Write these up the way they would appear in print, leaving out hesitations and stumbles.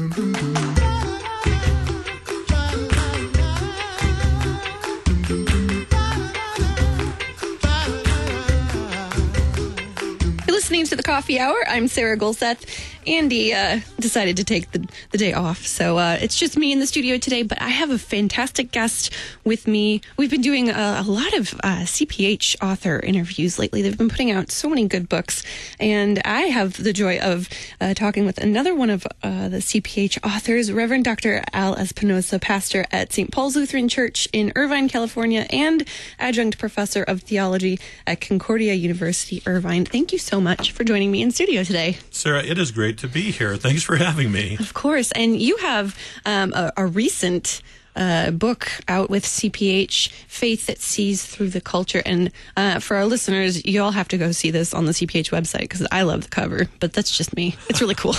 Listening to the Coffee Hour. I'm Sarah Golseth. Andy decided to take the day off, so it's just me in the studio today, but I have a fantastic guest with me. We've been doing a lot of CPH author interviews lately. They've been putting out so many good books, and I have the joy of talking with another one of the CPH authors, Reverend Dr. Al Espinosa, pastor at St. Paul's Lutheran Church in Irvine, California, and adjunct professor of theology at Concordia University, Irvine. Thank you so much for joining me in studio today. Sarah, it is great to be here. Thanks for having me. Of course. And you have a recent book out with CPH, Faith That Sees Through the Culture. And for our listeners, you all have to go see this on the CPH website because I love the cover, but that's just me. It's really cool.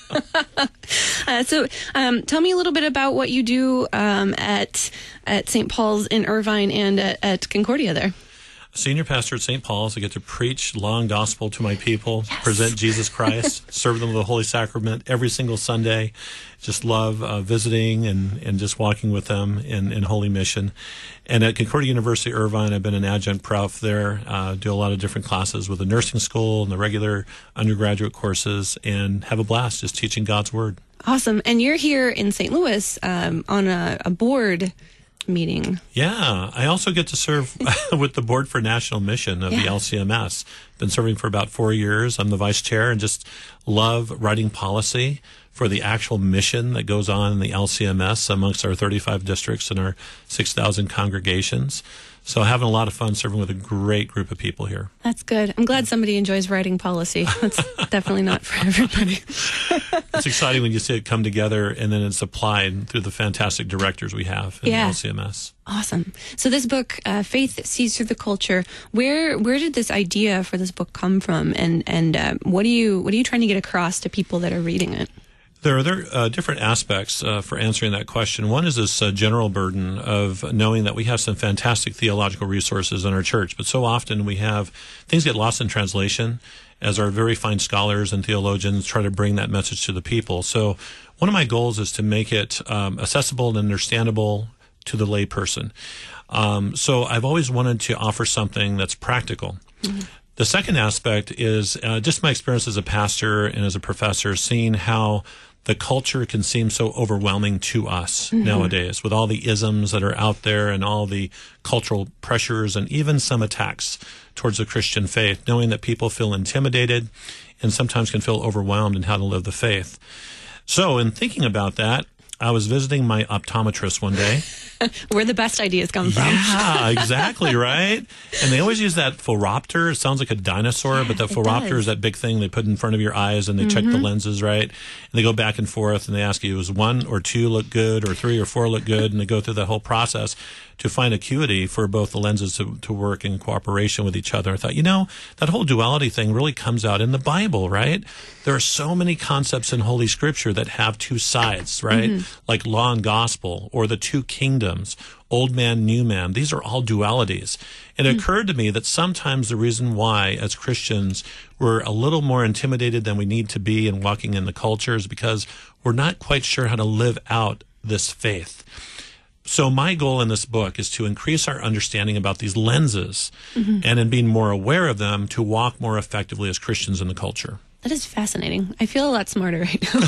So tell me a little bit about what you do at St. Paul's in Irvine and at Concordia there. Senior pastor at St. Paul's. I get to preach long gospel to my people, present Jesus Christ, serve them with the Holy Sacrament every single Sunday. Just love visiting and just walking with them in Holy Mission. And at Concordia University, Irvine, I've been an adjunct prof there, do a lot of different classes with the nursing school and the regular undergraduate courses, and have a blast just teaching God's Word. Awesome. And you're here in St. Louis on a board meeting. Yeah, I also get to serve with the Board for National Mission of the LCMS. Been serving for about 4 years. I'm the vice chair and just love writing policy for the actual mission that goes on in the LCMS amongst our 35 districts and our 6,000 congregations. So having a lot of fun serving with a great group of people here. That's good. I'm glad somebody enjoys writing policy. That's definitely not for everybody. It's exciting when you see it come together and then it's applied through the fantastic directors we have in the LCMS. Awesome. So this book, Faith That Sees Through the Culture, where did this idea for this book come from, and what are you trying to get across to people that are reading it? There are different aspects for answering that question. One is this general burden of knowing that we have some fantastic theological resources in our church, but so often we have things get lost in translation as our very fine scholars and theologians try to bring that message to the people. So one of my goals is to make it accessible and understandable to the lay person. So I've always wanted to offer something that's practical. Mm-hmm. The second aspect is just my experience as a pastor and as a professor, seeing how the culture can seem so overwhelming to us nowadays with all the isms that are out there and all the cultural pressures and even some attacks towards the Christian faith, knowing that people feel intimidated and sometimes can feel overwhelmed in how to live the faith. So in thinking about that, I was visiting my optometrist one day. Where the best ideas come from. Yeah, exactly, right? And they always use that phoropter. It sounds like a dinosaur, but the phoropter is that big thing they put in front of your eyes, and they check the lenses, right? And they go back and forth, and they ask you, does 1 or 2 look good, or 3 or 4 look good? And they go through that whole process to find acuity for both the lenses to work in cooperation with each other. I thought, that whole duality thing really comes out in the Bible, right? There are so many concepts in Holy Scripture that have two sides, right? Like law and gospel, or the two kingdoms, old man, new man. These are all dualities. And it occurred to me that sometimes the reason why, as Christians, we're a little more intimidated than we need to be in walking in the culture is because we're not quite sure how to live out this faith. So my goal in this book is to increase our understanding about these lenses and in being more aware of them to walk more effectively as Christians in the culture. That is fascinating. I feel a lot smarter right now.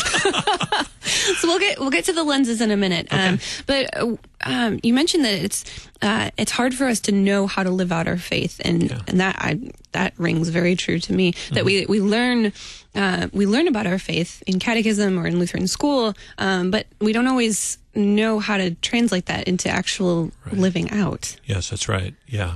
So we'll get to the lenses in a minute. Okay. But you mentioned that it's hard for us to know how to live out our faith, and that rings very true to me. That we learn about our faith in catechism or in Lutheran school, but we don't always know how to translate that into actual living out. Yes, that's right. Yeah.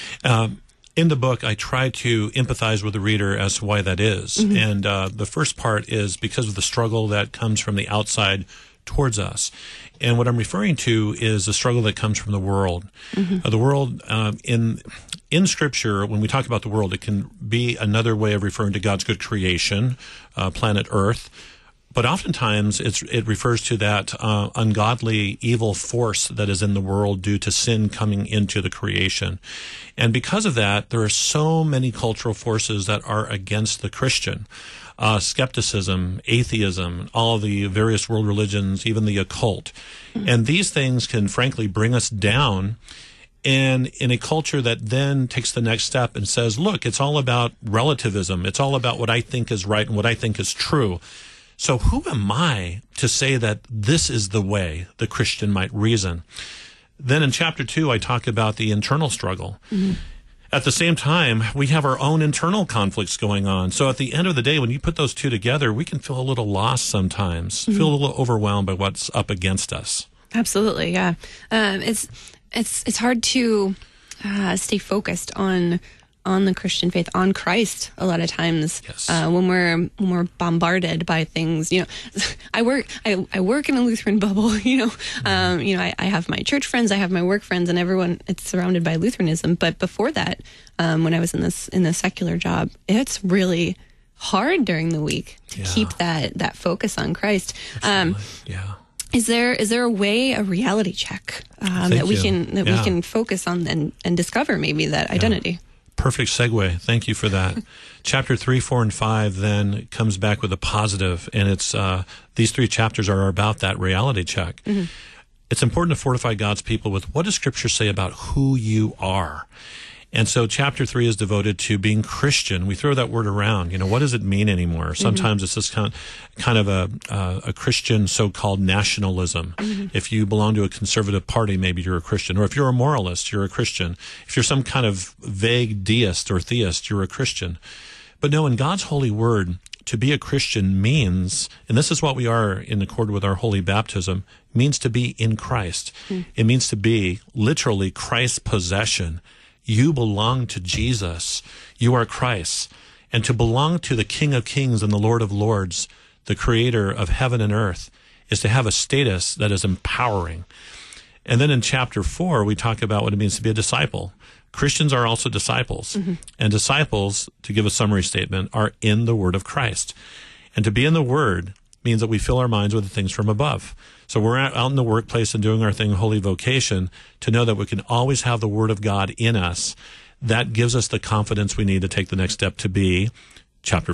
In the book, I try to empathize with the reader as to why that is. And the first part is because of the struggle that comes from the outside towards us. And what I'm referring to is the struggle that comes from the world. The world, in Scripture, when we talk about the world, it can be another way of referring to God's good creation, planet Earth, But oftentimes it refers to that ungodly, evil force that is in the world due to sin coming into the creation. And because of that, there are so many cultural forces that are against the Christian. Skepticism, atheism, all of the various world religions, even the occult. Mm-hmm. And these things can frankly bring us down. And in a culture that then takes the next step and says, look, it's all about relativism. It's all about what I think is right and what I think is true. So who am I to say that this is the way the Christian might reason? Then in chapter 2, I talk about the internal struggle. Mm-hmm. At the same time, we have our own internal conflicts going on. So at the end of the day, when you put those two together, we can feel a little lost sometimes, feel a little overwhelmed by what's up against us. Absolutely, yeah. It's hard to stay focused on the Christian faith, on Christ a lot of times. Yes. When we're bombarded by things. I work in a Lutheran bubble, I have my church friends, I have my work friends, and everyone, it's surrounded by Lutheranism. But before that, when I was in the secular job, it's really hard during the week to keep that focus on Christ. Yeah. Is there a way, a reality check that we can focus on and discover maybe that identity? Perfect segue. Thank you for that. Chapter 3, 4, and 5 then comes back with a positive, and it's these 3 chapters are about that reality check. Mm-hmm. It's important to fortify God's people with what does Scripture say about who you are? And so chapter 3 is devoted to being Christian. We throw that word around. What does it mean anymore? Sometimes it's this kind of a Christian so-called nationalism. Mm-hmm. If you belong to a conservative party, maybe you're a Christian. Or if you're a moralist, you're a Christian. If you're some kind of vague deist or theist, you're a Christian. But no, in God's holy word, to be a Christian means, and this is what we are in accord with our holy baptism, means to be in Christ. Mm. It means to be literally Christ's possession. You belong to Jesus. You are Christ. And to belong to the King of Kings and the Lord of Lords, the creator of heaven and earth, is to have a status that is empowering. And then in chapter 4, we talk about what it means to be a disciple. Christians are also disciples. Mm-hmm. And disciples, to give a summary statement, are in the Word of Christ. And to be in the Word means that we fill our minds with the things from above. So we're out in the workplace and doing our thing, holy vocation, to know that we can always have the Word of God in us. That gives us the confidence we need to take the next step to be, chapter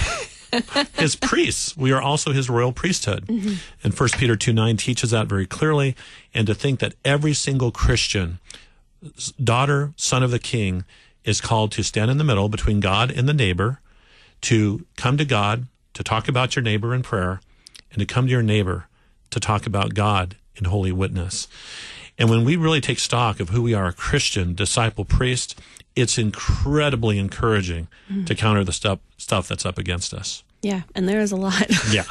5, his priests. We are also his royal priesthood. Mm-hmm. And 1 Peter 2:9 teaches that very clearly. And to think that every single Christian, daughter, son of the King, is called to stand in the middle between God and the neighbor, to come to God, to talk about your neighbor in prayer, and to come to your neighbor to talk about God in holy witness. And when we really take stock of who we are, a Christian, disciple, priest, it's incredibly encouraging to counter the stuff that's up against us. Yeah, and there is a lot. Yeah.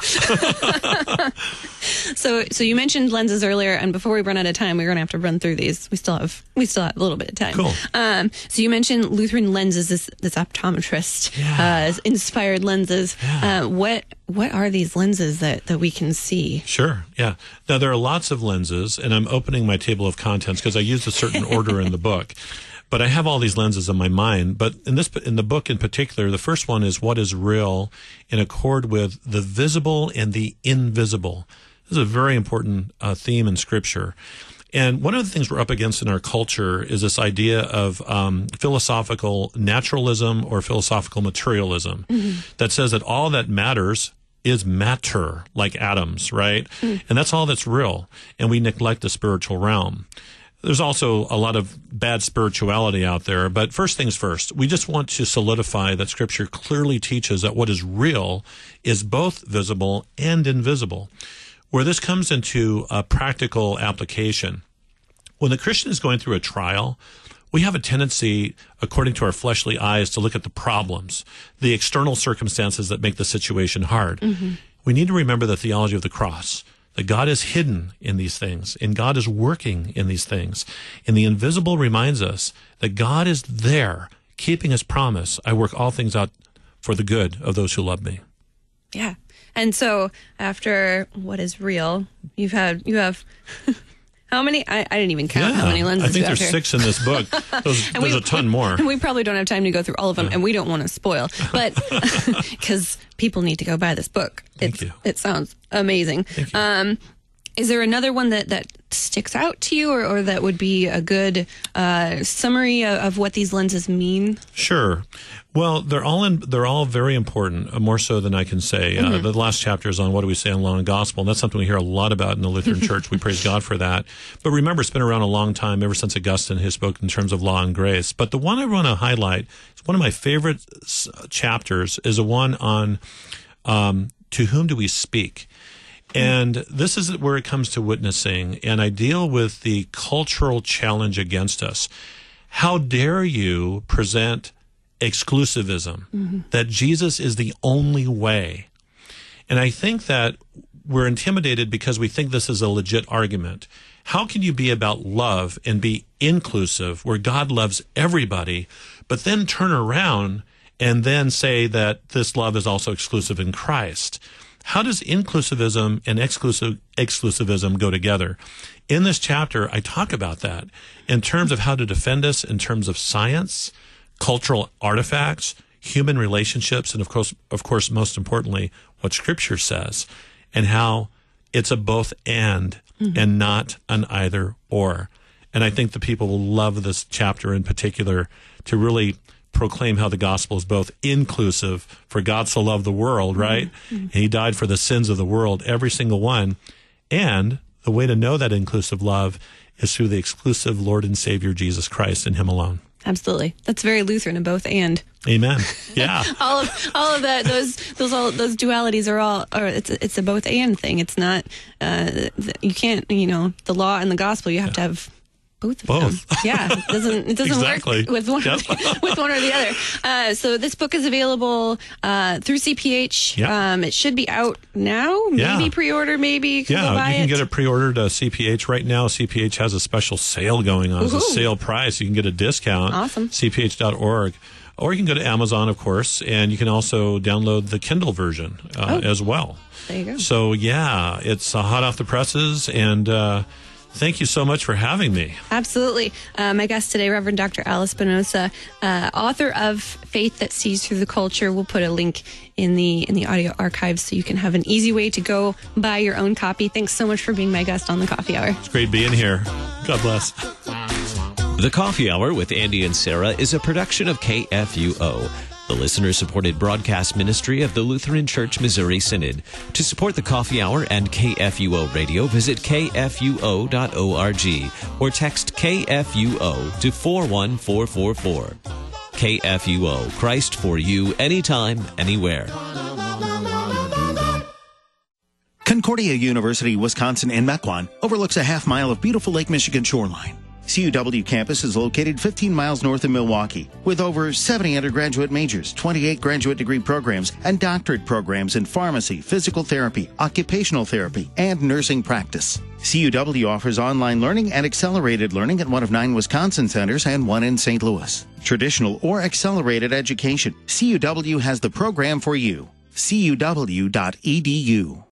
So you mentioned lenses earlier, and before we run out of time, we're going to have to run through these. We still have a little bit of time. Cool. So you mentioned Lutheran lenses, this optometrist inspired lenses. Yeah. What are these lenses that we can see? Sure. Yeah. Now there are lots of lenses, and I'm opening my table of contents because I used a certain order in the book. But I have all these lenses in my mind. But in the book in particular, the first one is what is real in accord with the visible and the invisible. This is a very important theme in Scripture. And one of the things we're up against in our culture is this idea of philosophical naturalism or philosophical materialism that says that all that matters is matter, like atoms, right? And that's all that's real. And we neglect the spiritual realm. There's also a lot of bad spirituality out there, but first things first, we just want to solidify that Scripture clearly teaches that what is real is both visible and invisible. Where this comes into a practical application, when the Christian is going through a trial, we have a tendency, according to our fleshly eyes, to look at the problems, the external circumstances that make the situation hard. Mm-hmm. We need to remember the theology of the cross. That God is hidden in these things, and God is working in these things. And the invisible reminds us that God is there, keeping his promise. I work all things out for the good of those who love me. Yeah. And so after what is real, you have How many? I didn't even count how many lenses I think you have there's here. 6 in this book. There's a ton more. We probably don't have time to go through all of them, and we don't want to spoil, but because people need to go buy this book. It sounds amazing. Is there another one that sticks out to you, or that would be a good summary of what these lenses mean? Sure. Well, they're all very important, more so than I can say. The last chapter is on what do we say on law and gospel, and that's something we hear a lot about in the Lutheran Church. We praise God for that. But remember, it's been around a long time, ever since Augustine has spoken in terms of law and grace. But the one I want to highlight is one of my favorite chapters, is a one on to whom do we speak? And this is where it comes to witnessing, and I deal with the cultural challenge against us. How dare you present exclusivism, that Jesus is the only way? And I think that we're intimidated because we think this is a legit argument. How can you be about love and be inclusive, where God loves everybody, but then turn around and then say that this love is also exclusive in Christ? How does inclusivism and exclusivism go together? In this chapter, I talk about that in terms of how to defend us, in terms of science, cultural artifacts, human relationships, and of course, most importantly, what Scripture says, and how it's a both and not an either or. And I think the people will love this chapter in particular to really proclaim how the gospel is both inclusive, for God so loved the world, right? And he died for the sins of the world, every single one. And the way to know that inclusive love is through the exclusive Lord and Savior, Jesus Christ, and him alone. Absolutely. That's very Lutheran, a both and. Amen. Yeah. all of that, those dualities are all, or it's a both and thing. It's not, you can't, the law and the gospel, you have to have both of them. Yeah, it doesn't exactly. work with one, with one or the other. So this book is available through CPH. Yep. It should be out now. Maybe pre-order. Maybe you can get it pre-ordered to CPH right now. CPH has a special sale going on. It's a sale price. You can get a discount. Awesome. CPH.org. Or you can go to Amazon, of course, and you can also download the Kindle version as well. There you go. So, yeah, it's hot off the presses, and thank you so much for having me. Absolutely. My guest today, Reverend Dr. Al Espinosa, author of Faith That Sees Through the Culture. We'll put a link in the audio archives so you can have an easy way to go buy your own copy. Thanks so much for being my guest on the Coffee Hour. It's great being here. God bless. The Coffee Hour with Andy and Sarah is a production of KFUO, the listener-supported broadcast ministry of the Lutheran Church Missouri Synod. To support the Coffee Hour and KFUO Radio, visit kfuo.org or text KFUO to 41444. KFUO, Christ for you, anytime, anywhere. Concordia University, Wisconsin in Mequon overlooks a half mile of beautiful Lake Michigan shoreline. CUW campus is located 15 miles north of Milwaukee, with over 70 undergraduate majors, 28 graduate degree programs, and doctorate programs in pharmacy, physical therapy, occupational therapy, and nursing practice. CUW offers online learning and accelerated learning at one of 9 Wisconsin centers and 1 in St. Louis. Traditional or accelerated education, CUW has the program for you. CUW.edu